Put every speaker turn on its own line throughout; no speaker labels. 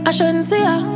I shouldn't see her.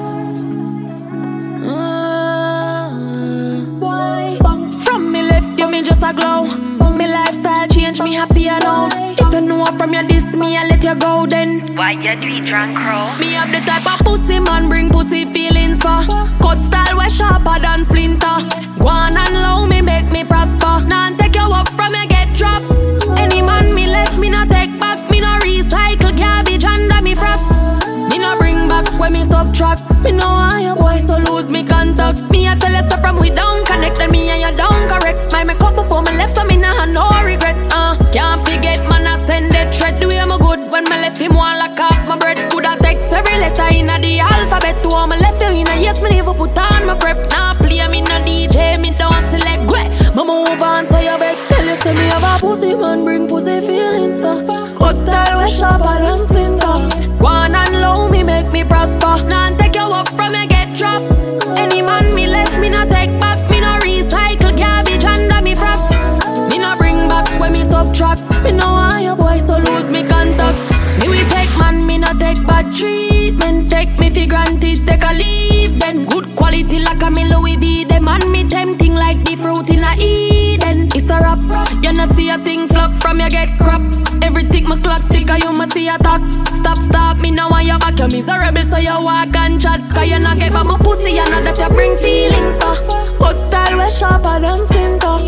Why? From me left you, me just a glow. Me lifestyle change, me happier now. If you know from your diss me, I let you go then.
Why you do it drunk, crow?
Me have the type of pussy man bring pussy feelings for. Cut style way sharper than splinter. Go on and low me make me prosper. Now take you up from you get dropped. Any man me left me no take back. Me no recycle garbage under me frock. Me no bring back when me subtract. Me know how your boy so lose me contact. Me I tell you so from we down connect and me and you down correct. My make up before me left so me nah have no regret. Can't forget man I send that thread. Do you me good when me left him one lock off my bread. Coulda text every letter in the alphabet. To all me left you in a yes me never put on my prep. Nah play me no DJ me don't select. Me move on so your vex. Tell you say me have a pussy man bring pussy feelings for. Cut style way sharper than splinter. Go on and low me make me prosper. Now take you up from you get dropped. Any man me left me no take back. Me no recycle garbage under me frock. Me no bring back when me subtract. Me know how your boy so lose me contact. Me we take man, me no take bad treatment. Take me for granted, take a leave then. Good quality like a me Louis V. Them and me tempting like the fruit in a Eden. It's a rap, you no see a thing flop from you get crap. Everything my clock tick, you must see a talk. Stop, me now want you back. You miserable so you walk and chat. Cause you not get by my pussy, you know that you bring feelings for. Cut style way sharper than splinter.